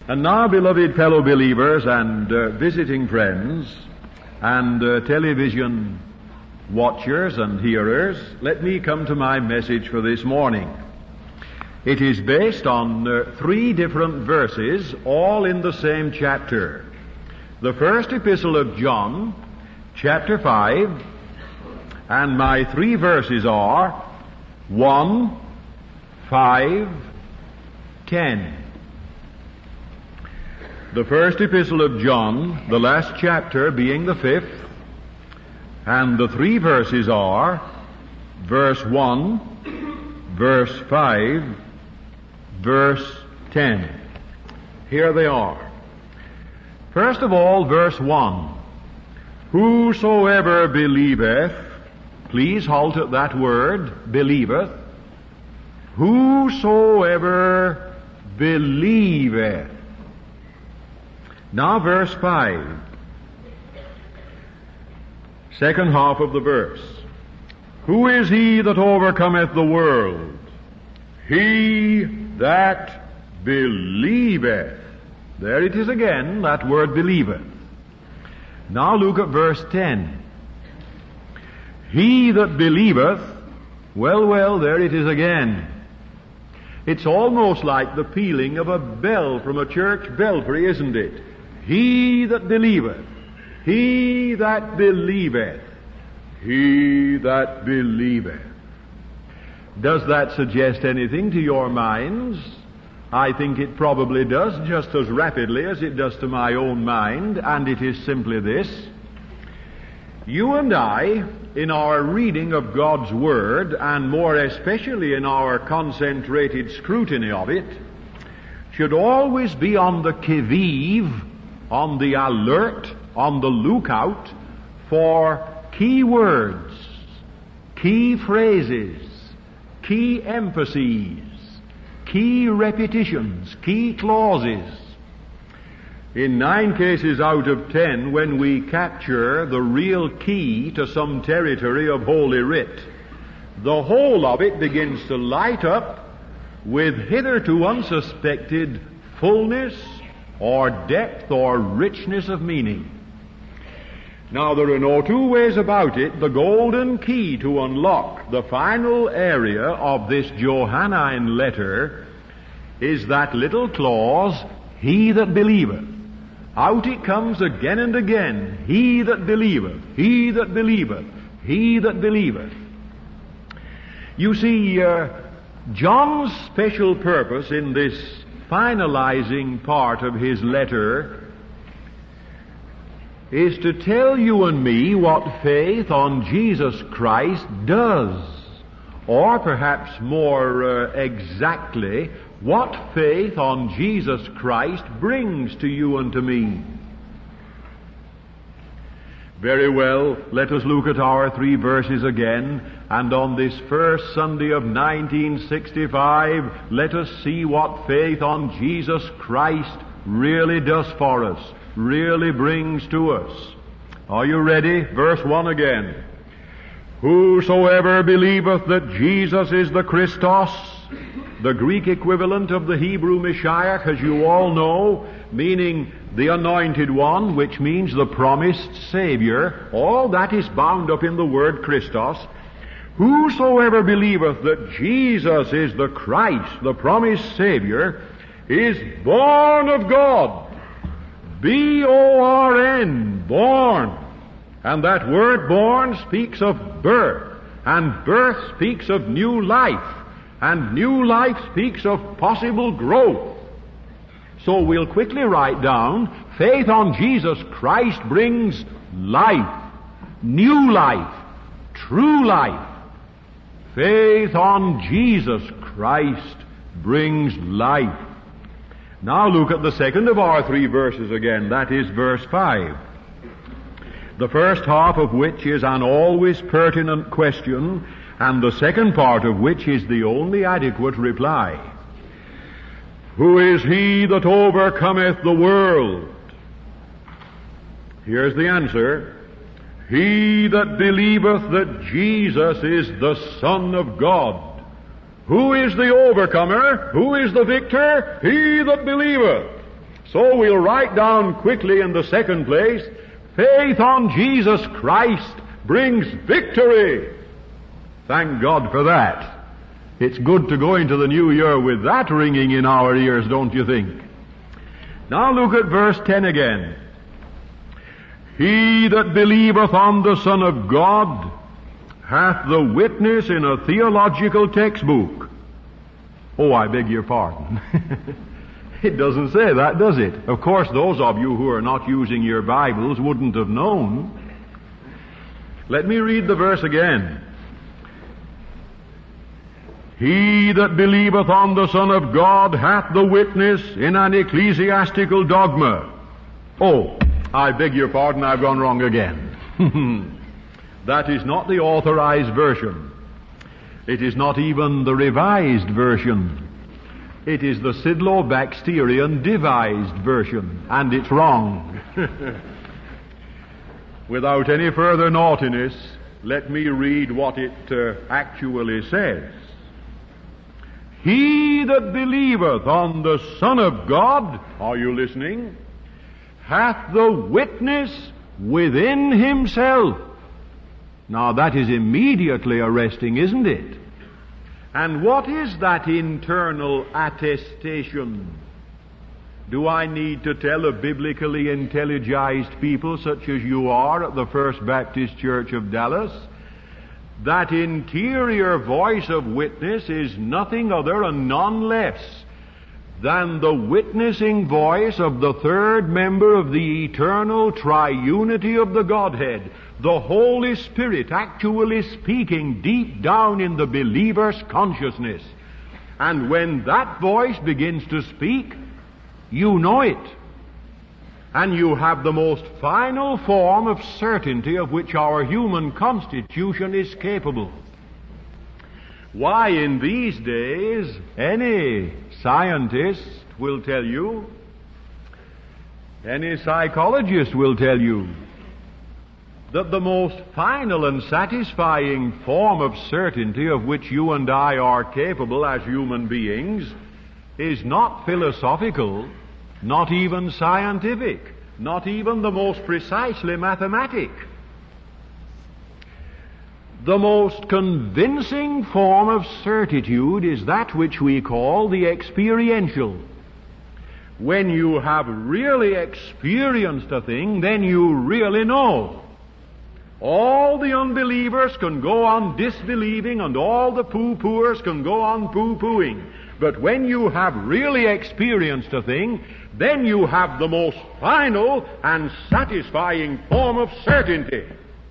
And now, beloved fellow believers and visiting friends and television watchers and hearers, let me come to my message for this morning. It is based on 3 different verses, all in the same chapter. The first epistle of John, chapter 5, and my 3 verses are 1, 5, 10. The first epistle of John, the last chapter being the 5th, and the 3 verses are verse 1, verse 5, verse 10. Here they are. First of all, verse 1. Whosoever believeth, please halt at that word, believeth. Whosoever believeth. Now verse 5, second half of the verse. Who is he that overcometh the world? He that believeth. There it is again, that word believeth. Now look at verse 10. He that believeth, well, there it is again. It's almost like the pealing of a bell from a church belfry, isn't it? He that believeth, he that believeth, he that believeth. Does that suggest anything to your minds? I think it probably does, just as rapidly as it does to my own mind, and it is simply this. You and I, in our reading of God's Word, and more especially in our concentrated scrutiny of it, should always be on the qui-vive, on the alert, on the lookout for key words, key phrases, key emphases, key repetitions, key clauses. In 9 cases out of 10, when we capture the real key to some territory of Holy Writ, the whole of it begins to light up with hitherto unsuspected fullness or depth or richness of meaning. Now, there are no 2 ways about it. The golden key to unlock the final area of this Johannine letter is that little clause, he that believeth. Out it comes again and again. He that believeth, he that believeth, he that believeth. You see, John's special purpose in this finalizing part of his letter is to tell you and me what faith on Jesus Christ does, or perhaps more exactly, what faith on Jesus Christ brings to you and to me. Very well, let us look at our 3 verses again, and on this first Sunday of 1965, let us see what faith on Jesus Christ really does for us, really brings to us. Are you ready? Verse 1 again. Whosoever believeth that Jesus is the Christos, the Greek equivalent of the Hebrew Mashiach, as you all know, meaning the Anointed One, which means the promised Savior. All that is bound up in the word Christos. Whosoever believeth that Jesus is the Christ, the promised Savior, is born of God. B-O-R-N, born. And that word born speaks of birth, and birth speaks of new life, and new life speaks of possible growth. So we'll quickly write down, faith on Jesus Christ brings life, new life, true life. Faith on Jesus Christ brings life. Now look at the second of our 3 verses again, that is verse 5. The first half of which is an always pertinent question, and the second part of which is the only adequate reply. Who is he that overcometh the world? Here's the answer. He that believeth that Jesus is the Son of God. Who is the overcomer? Who is the victor? He that believeth. So we'll write down quickly in the second place, faith on Jesus Christ brings victory. Thank God for that. It's good to go into the new year with that ringing in our ears, don't you think? Now look at verse 10 again. He that believeth on the Son of God hath the witness in a theological textbook. Oh, I beg your pardon. It doesn't say that, does it? Of course, those of you who are not using your Bibles wouldn't have known. Let me read the verse again. He that believeth on the Son of God hath the witness in an ecclesiastical dogma. Oh, I beg your pardon, I've gone wrong again. That is not the authorized version. It is not even the revised version. It is the Sidlow-Baxterian devised version, and it's wrong. Without any further naughtiness, let me read what it actually says. He that believeth on the Son of God, are you listening, hath the witness within himself. Now that is immediately arresting, isn't it? And what is that internal attestation? Do I need to tell a biblically intelligized people such as you are at the First Baptist Church of Dallas? That interior voice of witness is nothing other and none less than the witnessing voice of the third member of the eternal triunity of the Godhead, the Holy Spirit actually speaking deep down in the believer's consciousness. And when that voice begins to speak, you know it. And you have the most final form of certainty of which our human constitution is capable. Why, in these days, any scientist will tell you, any psychologist will tell you, that the most final and satisfying form of certainty of which you and I are capable as human beings is not philosophical, not even scientific, not even the most precisely mathematic. The most convincing form of certitude is that which we call the experiential. When you have really experienced a thing, then you really know. All the unbelievers can go on disbelieving, and all the pooh-poohers can go on pooh-poohing. But when you have really experienced a thing, then you have the most final and satisfying form of certainty.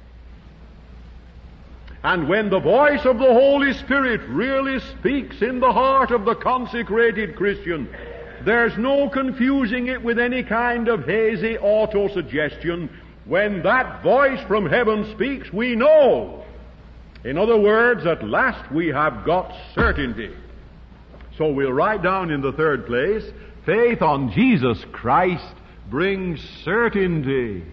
And when the voice of the Holy Spirit really speaks in the heart of the consecrated Christian, there's no confusing it with any kind of hazy auto-suggestion. When that voice from heaven speaks, we know. In other words, at last we have got certainty. So we'll write down in the third place, faith on Jesus Christ brings certainty.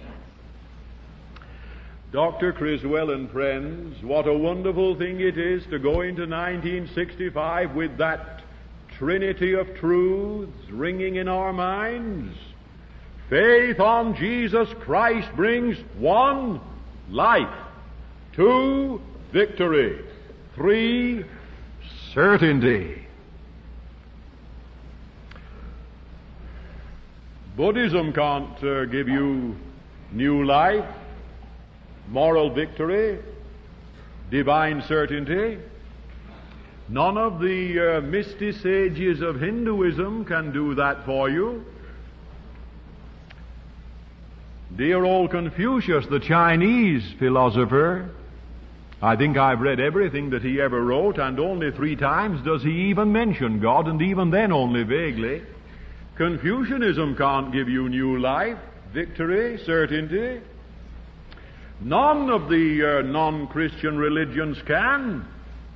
Dr. Criswell and friends, what a wonderful thing it is to go into 1965 with that trinity of truths ringing in our minds. Faith on Jesus Christ brings 1, life, 2, victory, 3, certainty. Buddhism can't give you new life, moral victory, divine certainty. None of the misty sages of Hinduism can do that for you. Dear old Confucius, the Chinese philosopher, I think I've read everything that he ever wrote, and only 3 times does he even mention God, and even then only vaguely. Confucianism can't give you new life, victory, certainty. None of the non-Christian religions can.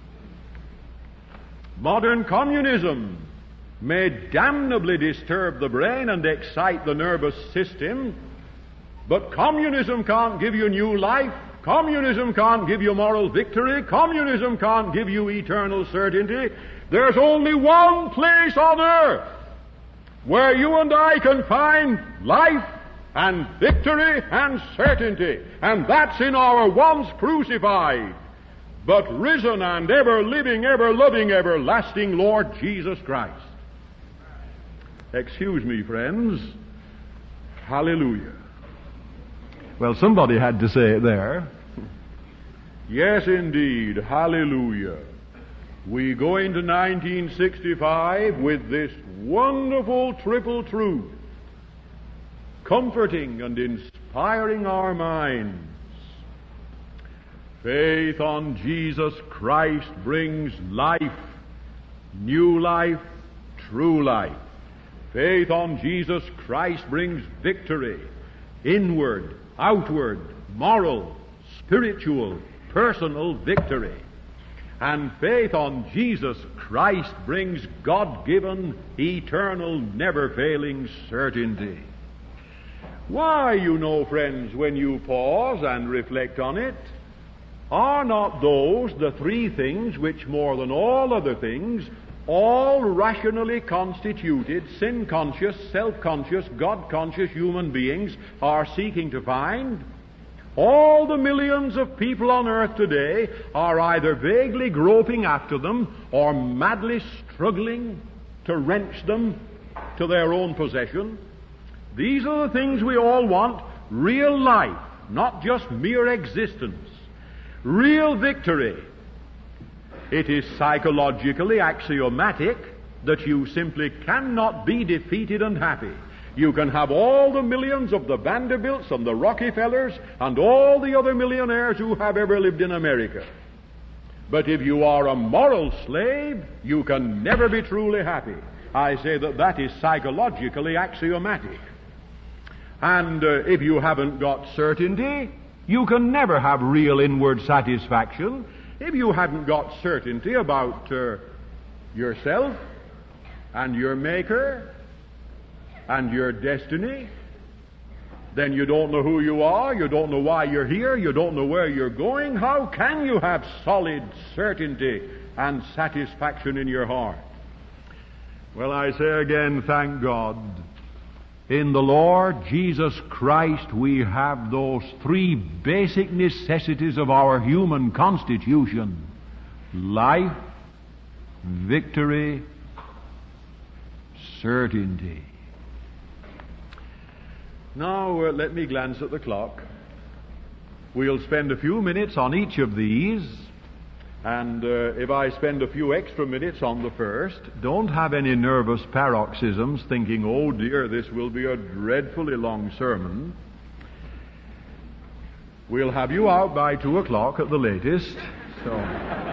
Modern communism may damnably disturb the brain and excite the nervous system, but communism can't give you new life. Communism can't give you moral victory. Communism can't give you eternal certainty. There's only one place on earth where you and I can find life and victory and certainty. And that's in our once crucified, but risen and ever living, ever loving, everlasting Lord Jesus Christ. Excuse me, friends. Hallelujah. Well, somebody had to say it there. Yes, indeed. Hallelujah. We go into 1965 with this wonderful triple truth, comforting and inspiring our minds. Faith on Jesus Christ brings life, new life, true life. Faith on Jesus Christ brings victory, inward, outward, moral, spiritual, personal victory. And faith on Jesus Christ brings God-given, eternal, never-failing certainty. Why, you know, friends, when you pause and reflect on it, are not those the three things which, more than all other things, all rationally constituted, sin-conscious, self-conscious, God-conscious human beings are seeking to find? All the millions of people on earth today are either vaguely groping after them or madly struggling to wrench them to their own possession. These are the things we all want: real life, not just mere existence. Real victory. It is psychologically axiomatic that you simply cannot be defeated and happy. You can have all the millions of the Vanderbilts and the Rockefellers and all the other millionaires who have ever lived in America. But if you are a moral slave, you can never be truly happy. I say that is psychologically axiomatic. And if you haven't got certainty, you can never have real inward satisfaction. If you haven't got certainty about yourself and your Maker and your destiny, then you don't know who you are, you don't know why you're here, you don't know where you're going. How can you have solid certainty and satisfaction in your heart? Well, I say again, thank God. In the Lord Jesus Christ we have those three basic necessities of our human constitution: life, victory, certainty. Now, let me glance at the clock. We'll spend a few minutes on each of these, and if I spend a few extra minutes on the first, don't have any nervous paroxysms thinking, oh dear, this will be a dreadfully long sermon. We'll have you out by 2 o'clock at the latest, so...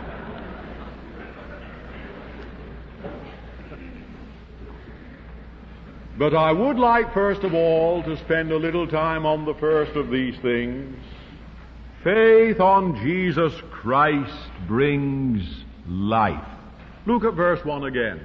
But I would like, first of all, to spend a little time on the first of these things. Faith on Jesus Christ brings life. Look at verse 1 again.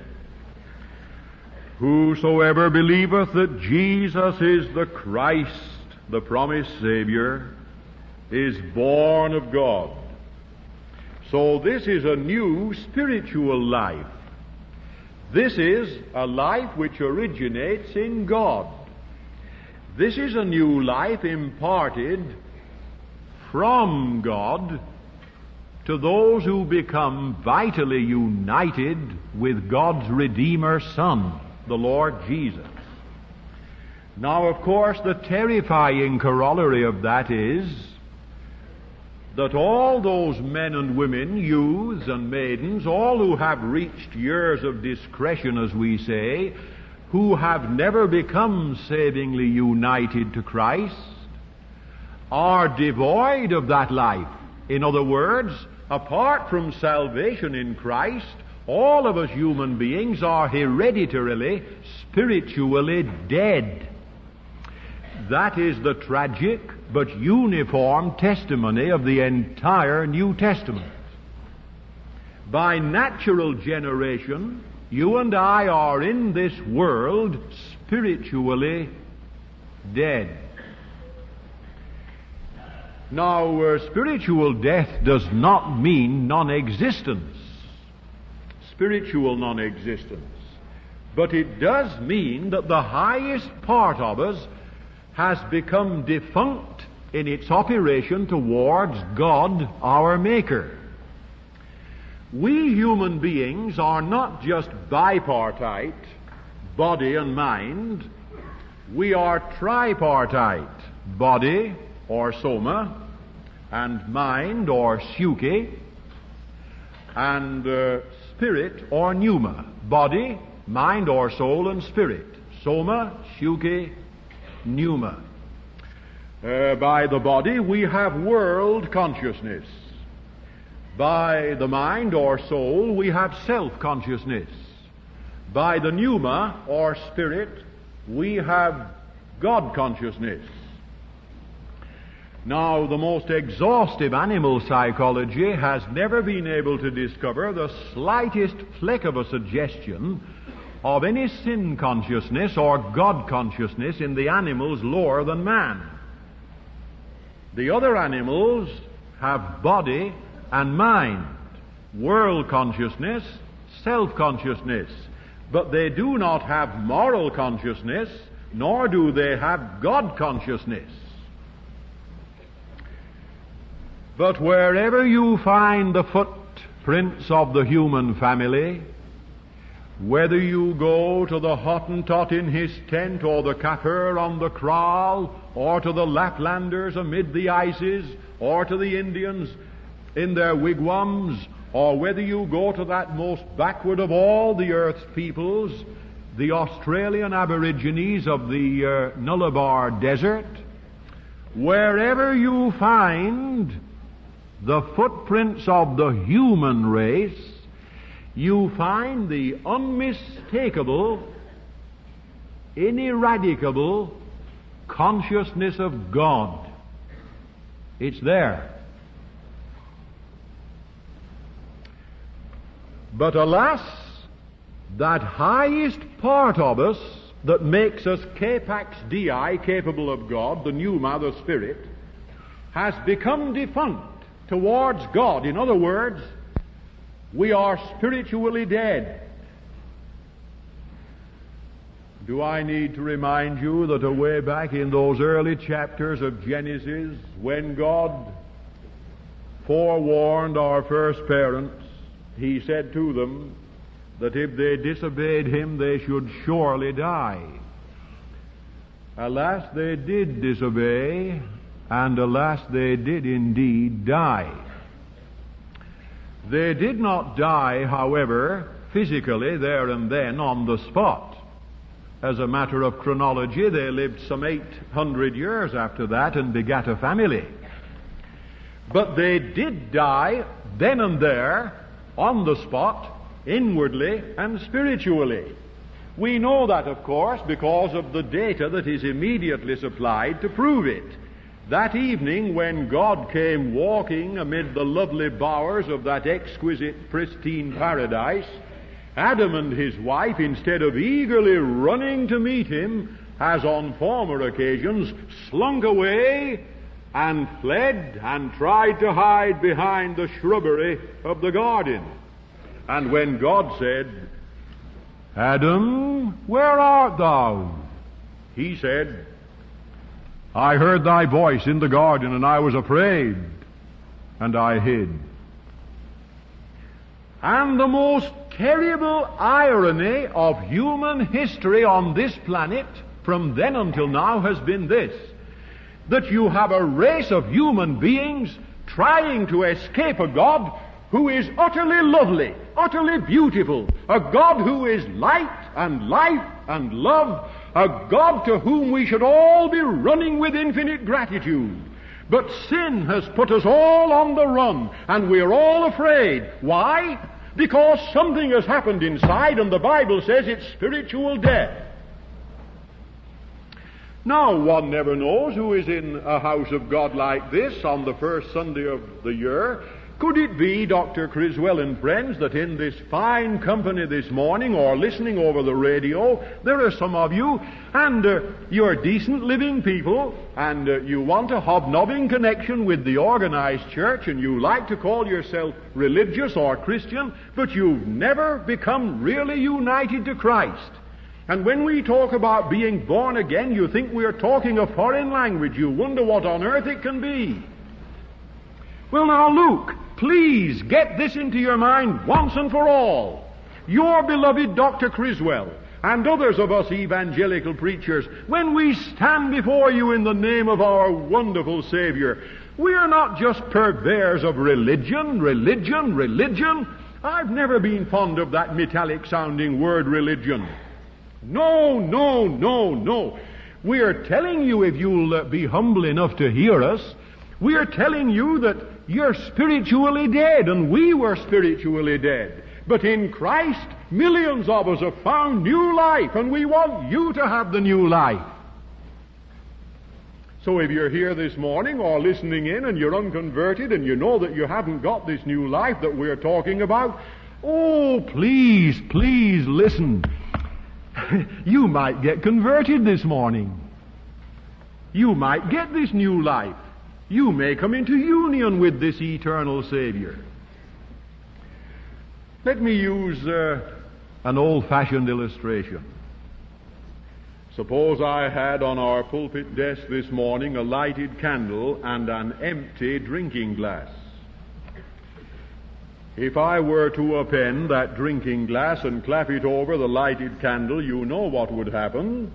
Whosoever believeth that Jesus is the Christ, the promised Savior, is born of God. So this is a new spiritual life. This is a life which originates in God. This is a new life imparted from God to those who become vitally united with God's Redeemer Son, the Lord Jesus. Now, of course, the terrifying corollary of that is that all those men and women, youths and maidens, all who have reached years of discretion, as we say, who have never become savingly united to Christ, are devoid of that life. In other words, apart from salvation in Christ, all of us human beings are hereditarily, spiritually dead. That is the tragic but uniform testimony of the entire New Testament. By natural generation, you and I are in this world spiritually dead. Now, spiritual death does not mean non-existence. Spiritual non-existence. But it does mean that the highest part of us has become defunct in its operation towards God, our Maker. We human beings are not just bipartite, body and mind. We are tripartite, body or soma, and mind or psyche, and spirit or pneuma. Body, mind or soul, and spirit. Soma, psyche, pneuma. By the body we have world consciousness. By the mind or soul we have self-consciousness. By the pneuma or spirit we have God consciousness. Now, the most exhaustive animal psychology has never been able to discover the slightest fleck of a suggestion of any sin consciousness or God consciousness in the animals lower than man. The other animals have body and mind, world consciousness, self-consciousness, but they do not have moral consciousness, nor do they have God consciousness. But wherever you find the footprints of the human family, whether you go to the Hottentot in his tent, or the Kafir on the kraal, or to the Laplanders amid the ices, or to the Indians in their wigwams, or whether you go to that most backward of all the earth's peoples, the Australian Aborigines of the Nullarbor Desert, wherever you find the footprints of the human race, you find the unmistakable, ineradicable consciousness of God. It's there. But alas, that highest part of us that makes us capax Dei, capable of God, the pneuma, the spirit, has become defunct towards God. In other words, we are spiritually dead. Do I need to remind you that away back in those early chapters of Genesis, when God forewarned our first parents, He said to them that if they disobeyed Him, they should surely die. Alas, they did disobey, and alas, they did indeed die. They did not die, however, physically there and then on the spot. As a matter of chronology, they lived some 800 years after that and begat a family. But they did die then and there, on the spot, inwardly and spiritually. We know that, of course, because of the data that is immediately supplied to prove it. That evening, when God came walking amid the lovely bowers of that exquisite, pristine paradise, Adam and his wife, instead of eagerly running to meet him, as on former occasions, slunk away and fled and tried to hide behind the shrubbery of the garden. And when God said, "Adam, where art thou?" he said, "I heard thy voice in the garden, and I was afraid, and I hid." And the most terrible irony of human history on this planet from then until now has been this: that you have a race of human beings trying to escape a God who is utterly lovely, utterly beautiful, a God who is light and life and love, a God to whom we should all be running with infinite gratitude. But sin has put us all on the run, and we're all afraid. Why? Because something has happened inside, and the Bible says it's spiritual death. Now, one never knows who is in a house of God like this on the first Sunday of the year. Could it be, Dr. Criswell and friends, that in this fine company this morning, or listening over the radio, there are some of you, and you're decent living people, and you want a hobnobbing connection with the organized church, and you like to call yourself religious or Christian, but you've never become really united to Christ. And when we talk about being born again, you think we're talking a foreign language. You wonder what on earth it can be. Well, now, Luke, please get this into your mind once and for all. Your beloved Dr. Criswell and others of us evangelical preachers, when we stand before you in the name of our wonderful Savior, we are not just purveyors of religion. I've never been fond of that metallic-sounding word religion. No. We're telling you, if you'll be humble enough to hear us, we're telling you that you're spiritually dead, and we were spiritually dead. But in Christ, millions of us have found new life, and we want you to have the new life. So if you're here this morning or listening in and you're unconverted and you know that you haven't got this new life that we're talking about, oh, please listen. You might get converted this morning. You might get this new life. You may come into union with this eternal Savior. Let me use an old-fashioned illustration. Suppose I had on our pulpit desk this morning a lighted candle and an empty drinking glass. If I were to append that drinking glass and clap it over the lighted candle, you know what would happen.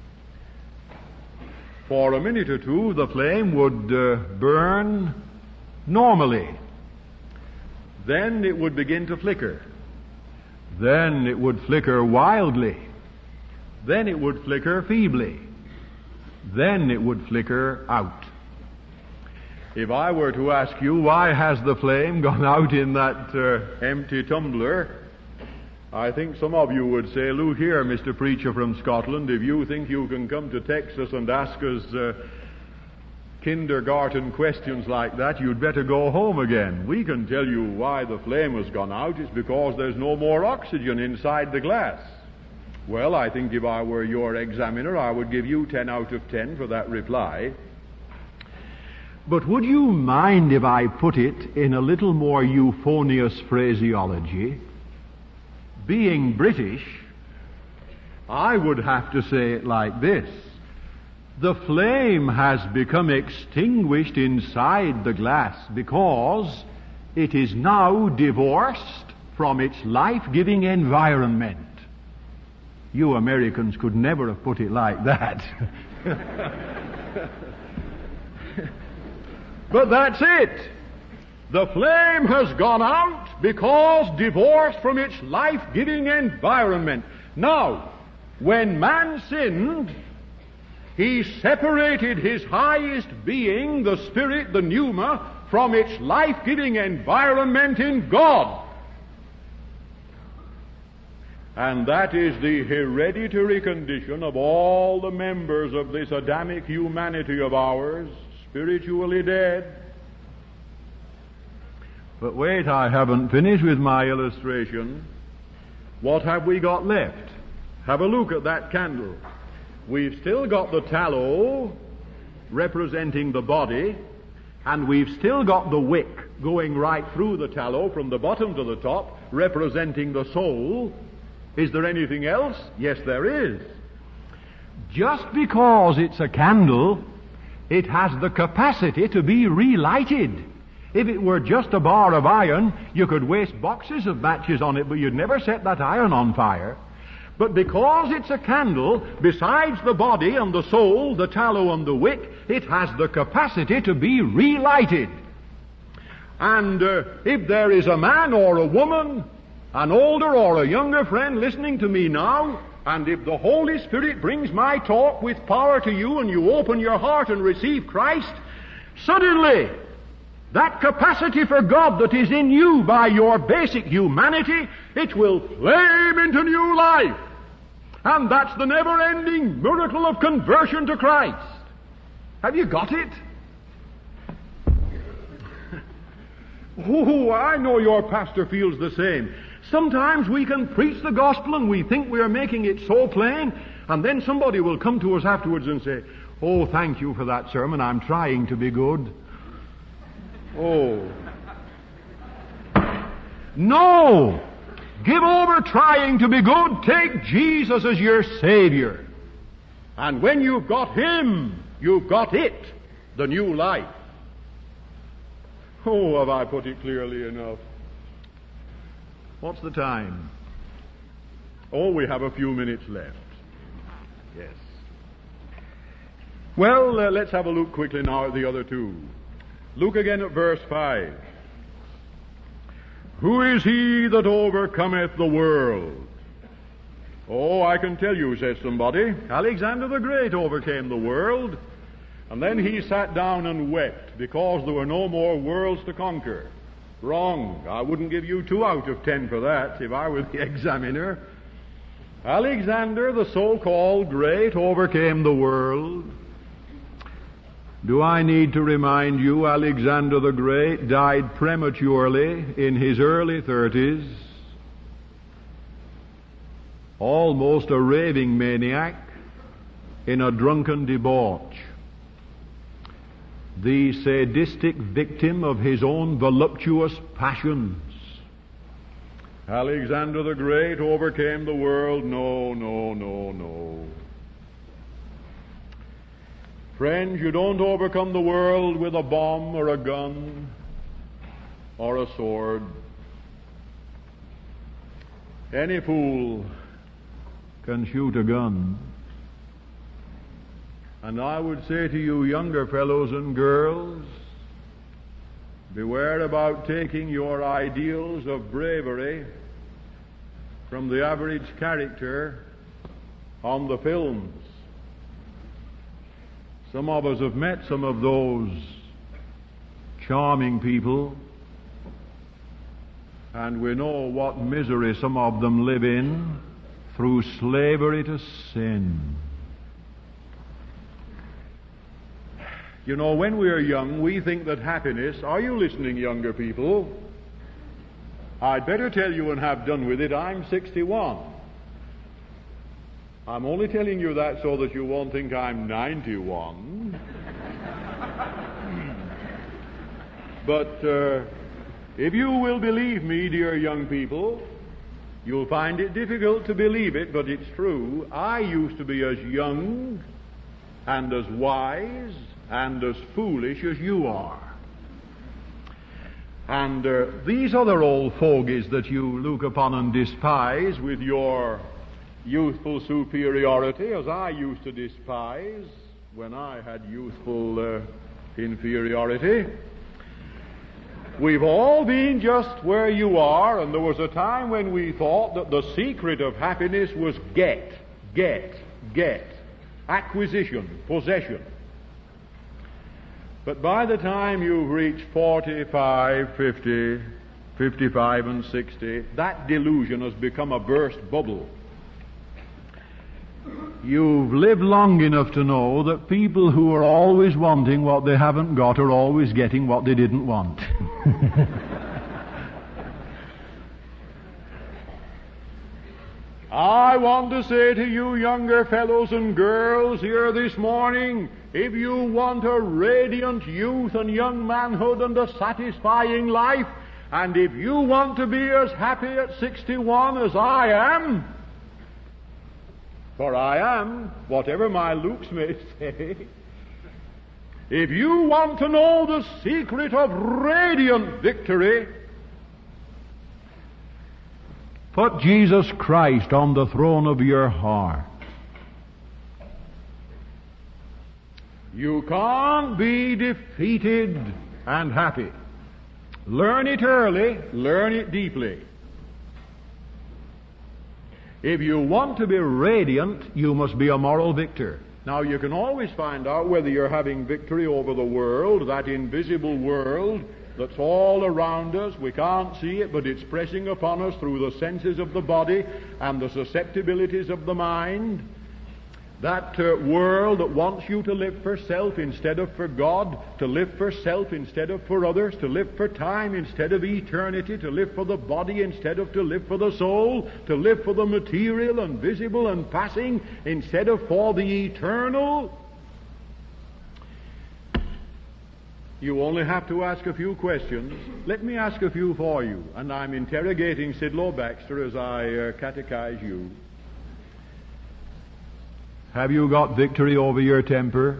For a minute or two, the flame would burn normally. Then it would begin to flicker. Then it would flicker wildly. Then it would flicker feebly. Then it would flicker out. If I were to ask you, why has the flame gone out in that empty tumbler, I think some of you would say, look here, Mr. Preacher from Scotland, if you think you can come to Texas and ask us kindergarten questions like that, you'd better go home again. We can tell you why the flame has gone out. It's because there's no more oxygen inside the glass. Well, I think if I were your examiner, I would give you 10 out of 10 for that reply. But would you mind if I put it in a little more euphonious phraseology? Being British, I would have to say it like this. The flame has become extinguished inside the glass because it is now divorced from its life-giving environment. You Americans could never have put it like that. But that's it. The flame has gone out because divorced from its life-giving environment. Now, when man sinned, he separated his highest being, the spirit, the pneuma, from its life-giving environment in God. And that is the hereditary condition of all the members of this Adamic humanity of ours, spiritually dead. But wait, I haven't finished with my illustration. What have we got left? Have a look at that candle. We've still got the tallow representing the body, and we've still got the wick going right through the tallow from the bottom to the top, representing the soul. Is there anything else? Yes, there is. Just because it's a candle, it has the capacity to be relighted. If it were just a bar of iron, you could waste boxes of matches on it, but you'd never set that iron on fire. But because it's a candle, besides the body and the soul, the tallow and the wick, it has the capacity to be relighted. And if there is a man or a woman, an older or a younger friend listening to me now, and if the Holy Spirit brings my talk with power to you and you open your heart and receive Christ, suddenly that capacity for God that is in you by your basic humanity, it will flame into new life. And that's the never-ending miracle of conversion to Christ. Have you got it? Oh, I know your pastor feels the same. Sometimes we can preach the gospel and we think we are making it so plain, and then somebody will come to us afterwards and say, "Oh, thank you for that sermon. I'm trying to be good." Oh. No! Give over trying to be good. Take Jesus as your Savior. And when you've got Him, you've got it, the new life. Oh, have I put it clearly enough? What's the time? Oh, we have a few minutes left. Yes. Well, let's have a look quickly now at the other two. Look again at verse 5. Who is he that overcometh the world? Oh, I can tell you, says somebody. Alexander the Great overcame the world, and then he sat down and wept because there were no more worlds to conquer. Wrong. I wouldn't give you 2 out of 10 for that if I were the examiner. Alexander, the so-called great, overcame the world. Do I need to remind you, Alexander the Great died prematurely in his early 30s, almost a raving maniac in a drunken debauch, the sadistic victim of his own voluptuous passions. Alexander the Great overcame the world? No, no, no, no. Friends, you don't overcome the world with a bomb or a gun or a sword. Any fool can shoot a gun. And I would say to you, younger fellows and girls, beware about taking your ideals of bravery from the average character on the films. Some of us have met some of those charming people, and we know what misery some of them live in through slavery to sin. You know, when we are young, we think that happiness... Are you listening, younger people? I'd better tell you and have done with it. I'm 61. I'm only telling you that so that you won't think I'm 91. But if you will believe me, dear young people, you'll find it difficult to believe it, but it's true. I used to be as young and as wise and as foolish as you are. And these other old fogies that you look upon and despise with your youthful superiority, as I used to despise when I had youthful inferiority, we've all been just where you are, and there was a time when we thought that the secret of happiness was get, acquisition, possession. But by the time you've reached 45, 50, 55 and 60, that delusion has become a burst bubble. You've lived long enough to know that people who are always wanting what they haven't got are always getting what they didn't want. I want to say to you, younger fellows and girls here this morning, if you want a radiant youth and young manhood and a satisfying life, and if you want to be as happy at 61 as I am, for I am, whatever my looks may say, if you want to know the secret of radiant victory, put Jesus Christ on the throne of your heart. You can't be defeated and happy. Learn it early, learn it deeply. If you want to be radiant, you must be a moral victor. Now, you can always find out whether you're having victory over the world, that invisible world that's all around us. We can't see it, but it's pressing upon us through the senses of the body and the susceptibilities of the mind. That world that wants you to live for self instead of for God, to live for self instead of for others, to live for time instead of eternity, to live for the body instead of to live for the soul, to live for the material and visible and passing instead of for the eternal. You only have to ask a few questions. Let me ask a few for you, and I'm interrogating Sidlow Baxter as I catechize you. Have you got victory over your temper?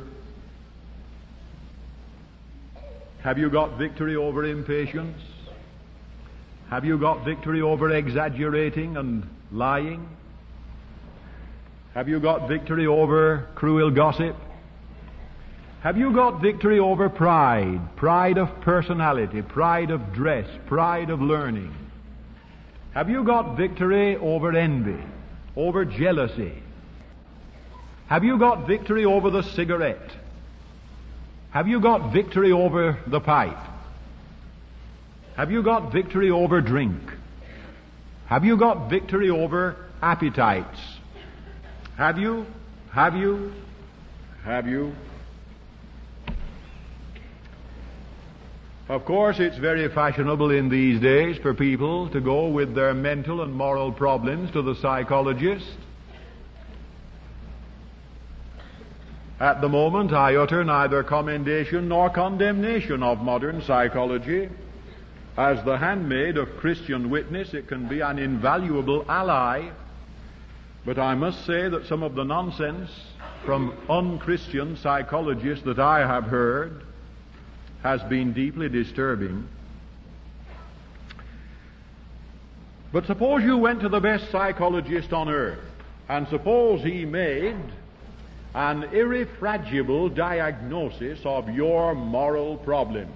Have you got victory over impatience? Have you got victory over exaggerating and lying? Have you got victory over cruel gossip? Have you got victory over pride? Pride of personality, pride of dress, pride of learning? Have you got victory over envy, over jealousy? Have you got victory over the cigarette? Have you got victory over the pipe? Have you got victory over drink? Have you got victory over appetites? Have you? Have you? Have you? Of course, it's very fashionable in these days for people to go with their mental and moral problems to the psychologist. At the moment, I utter neither commendation nor condemnation of modern psychology. As the handmaid of Christian witness, it can be an invaluable ally. But I must say that some of the nonsense from unchristian psychologists that I have heard has been deeply disturbing. But suppose you went to the best psychologist on earth, and suppose he made an irrefragable diagnosis of your moral problem.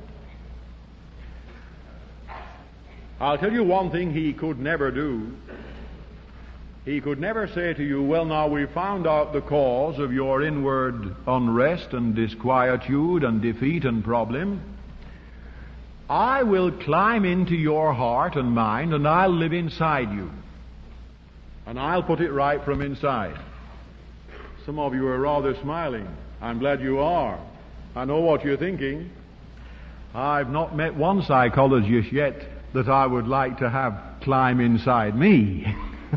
I'll tell you one thing he could never do. He could never say to you, well, now we found out the cause of your inward unrest and disquietude and defeat and problem. I will climb into your heart and mind, and I'll live inside you. And I'll put it right from inside. Some of you are rather smiling. I'm glad you are. I know what you're thinking. I've not met one psychologist yet that I would like to have climb inside me.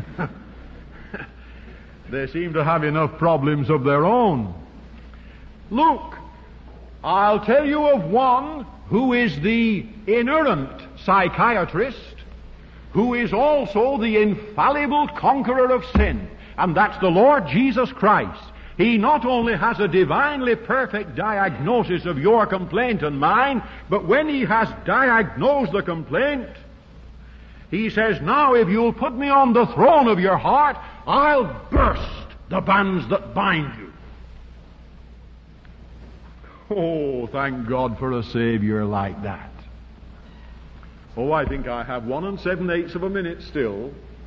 They seem to have enough problems of their own. Look, I'll tell you of one who is the inerrant psychiatrist, who is also the infallible conqueror of sin, and that's the Lord Jesus Christ. He not only has a divinely perfect diagnosis of your complaint and mine, but when he has diagnosed the complaint, he says, now if you'll put me on the throne of your heart, I'll burst the bands that bind you. Oh, thank God for a Savior like that. Oh, I think I have 1 7/8 of a minute still.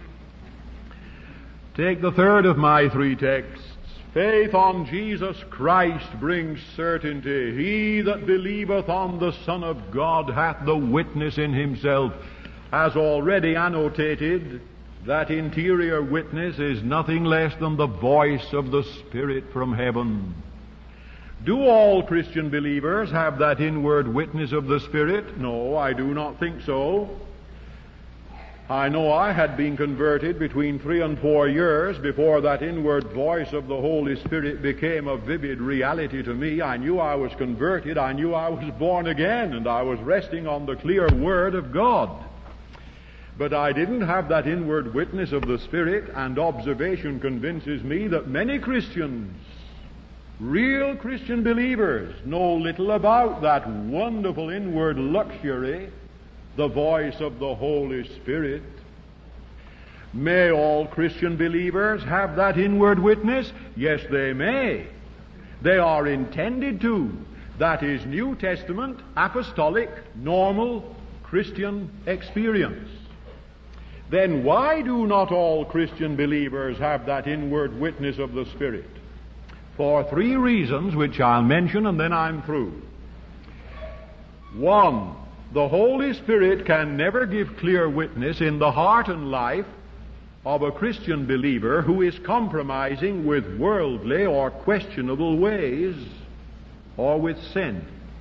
Take the third of my 3 texts. Faith on Jesus Christ brings certainty. He that believeth on the Son of God hath the witness in himself. As already annotated, that interior witness is nothing less than the voice of the Spirit from heaven. Do all Christian believers have that inward witness of the Spirit? No, I do not think so. I know I had been converted between 3 and 4 years before that inward voice of the Holy Spirit became a vivid reality to me. I knew I was converted, I knew I was born again, and I was resting on the clear Word of God. But I didn't have that inward witness of the Spirit, and observation convinces me that many Christians, real Christian believers, know little about that wonderful inward luxury, the voice of the Holy Spirit. May all Christian believers have that inward witness? Yes, they may. They are intended to. That is New Testament, apostolic, normal Christian experience. Then why do not all Christian believers have that inward witness of the Spirit? For 3 reasons, which I'll mention and then I'm through. 1, the Holy Spirit can never give clear witness in the heart and life of a Christian believer who is compromising with worldly or questionable ways or with sin.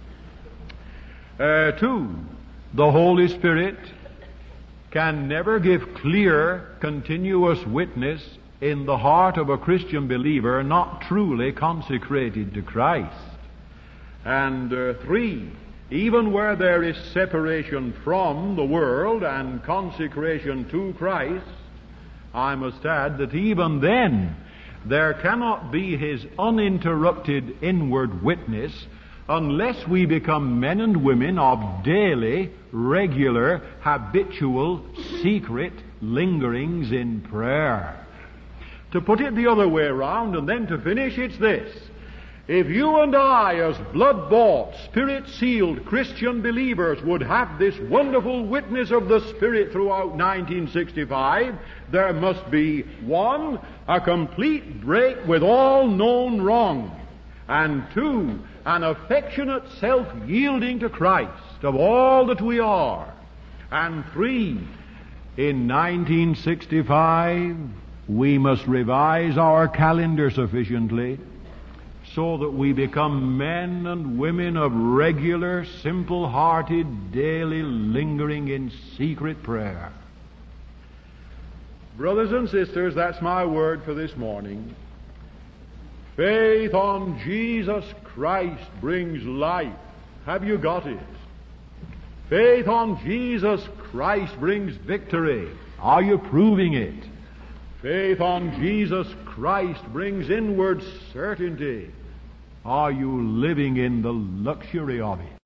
2, the Holy Spirit can never give clear, continuous witness in the heart of a Christian believer not truly consecrated to Christ. And 3, even where there is separation from the world and consecration to Christ, I must add that even then there cannot be His uninterrupted inward witness unless we become men and women of daily, regular, habitual, secret lingerings in prayer. To put it the other way around, and then to finish, it's this. If you and I, as blood-bought, Spirit-sealed Christian believers, would have this wonderful witness of the Spirit throughout 1965, there must be, 1, a complete break with all known wrong, and 2, an affectionate self-yielding to Christ of all that we are, and 3, in 1965, we must revise our calendar sufficiently so that we become men and women of regular, simple-hearted, daily lingering in secret prayer. Brothers and sisters, that's my word for this morning. Faith on Jesus Christ brings life. Have you got it? Faith on Jesus Christ brings victory. Are you proving it? Faith on Jesus Christ brings inward certainty. Are you living in the luxury of it?